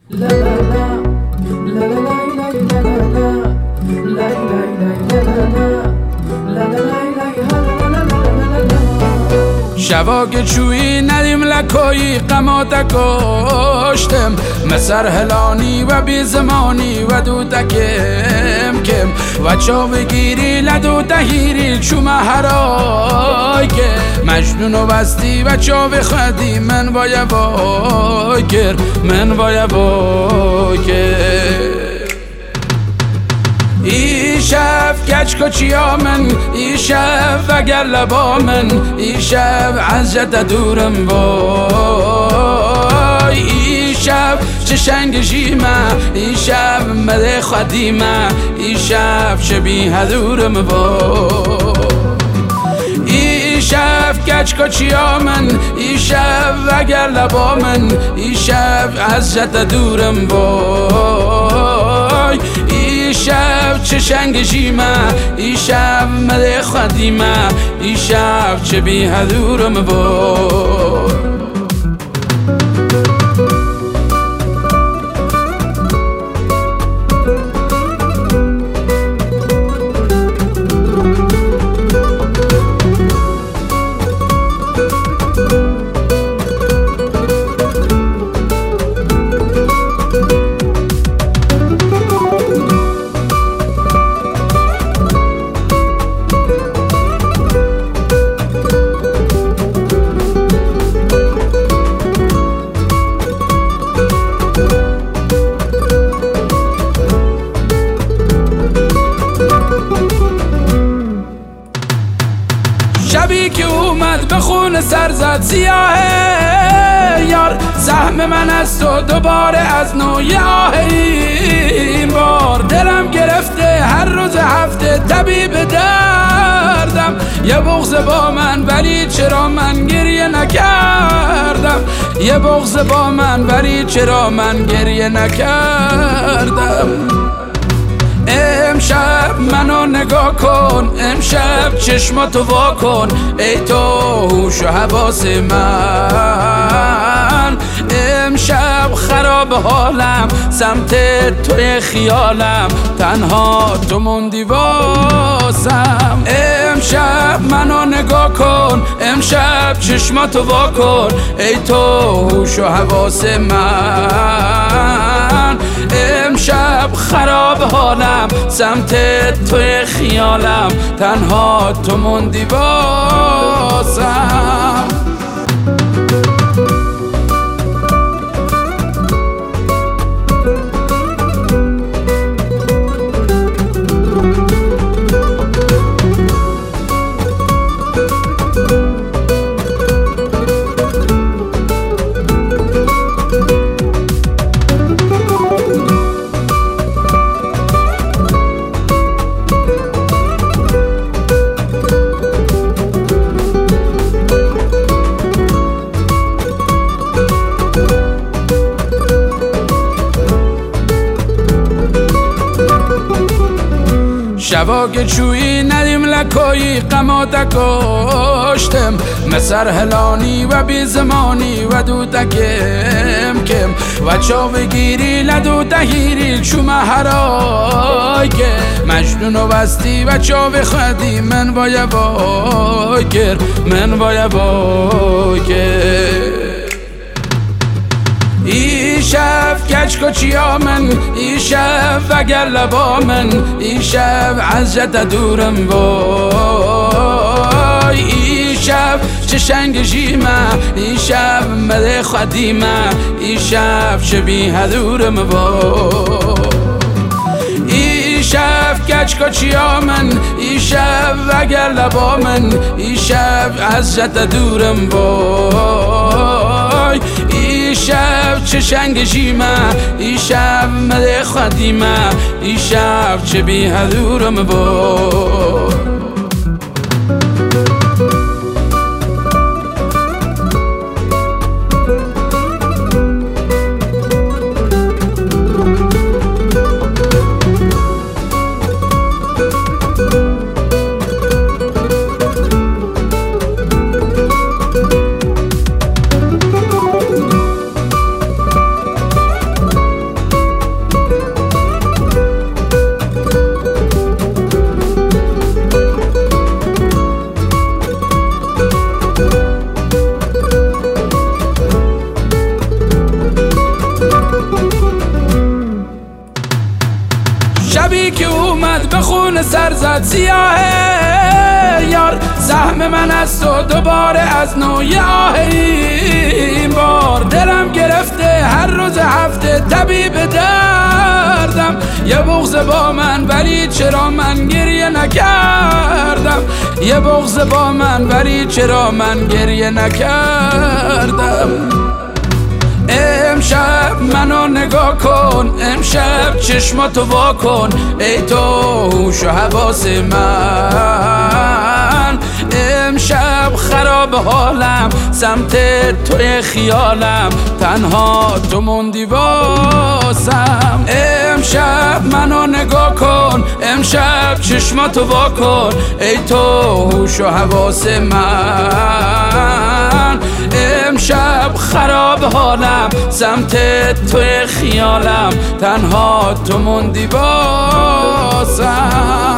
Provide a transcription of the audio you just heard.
شبا که چویی ندیم لکایی قماتا کشتم مسر هلانی و بی زمانی و دو تکم کم و چاو گیری لدو تهیری چوم هرای که مجنون و بستی و چاو خدی من باید باکر من باید باکر ای شب کچ کچیا من ای شب وگر لبا من ای شب از جد دورم وای ای شب چه شنگ جیمه ای شب مده خدیمه ای شب شبیه دورم وای ای شب کچ کچیا من ای شب وگر لبا من ای شب از جد دورم وای ای شب چه شنگ جیمه ای شب مده خدیمه ای شب چه بیه دورم وای شبی که اومد به خون سر زد سیاهه یار سهم من از تو دوباره از نوی آه این بار دلم گرفته هر روز هفته طبیب دردم یه بغض با من ولی چرا من گریه نکردم یه بغض با من ولی چرا من گریه نکردم امشب منو نگاه کن امشب چشماتو وا کن ای تو هوش و حواس من امشب خراب حالم سمت توی خیالم تنها تو موندی واسم امشب منو نگاه کن امشب چشماتو وا کن ای تو هوش و حواس من امشب خراب حالم سمت توی خیالم تنها تو موندی واسم شبا که چویی ندیم لکایی قماتا کشتم مسر هلانی و بی زمانی و دو تکم کم و چاو گیری لدو تهیری چوم هرای که مجنون و بستی و چاو خدی من باید باکر من باید باکر ای شب کچ کچیا من ای شب وگر لبا من ای شب از جد دورم وای ای شب چه شنگ جیمه ای شب مده خدیمه ای شب شبیه دورم وای ای شب کچ کچیا من ای شب وگر لبا من ای شب از جد دورم وای ای شب چه شنگ جیمه ای شب مده خدیمه ای شب چه بیه دورم وای خون سر زد سیاهه یار، سهم من از تو دوباره از نوی آه. این بار دلم گرفته هر روز هفته طبیب دردم، یه بغض با من ولی چرا من گریه نکردم، یه بغض با من ولی چرا من گریه نکردم. امشب منو نگاه کن، امشب چشماتو وا کن، ای تو هوش و حواس من. امشب خراب حالم، سمت توی خیالم، تنها تو موندی واسم. امشب منو نگاه کن، امشب چشماتو وا کن، ای تو هوش و حواس من. امشب خراب حالم، سمت توی خیالم، تنها تو موندی واسم.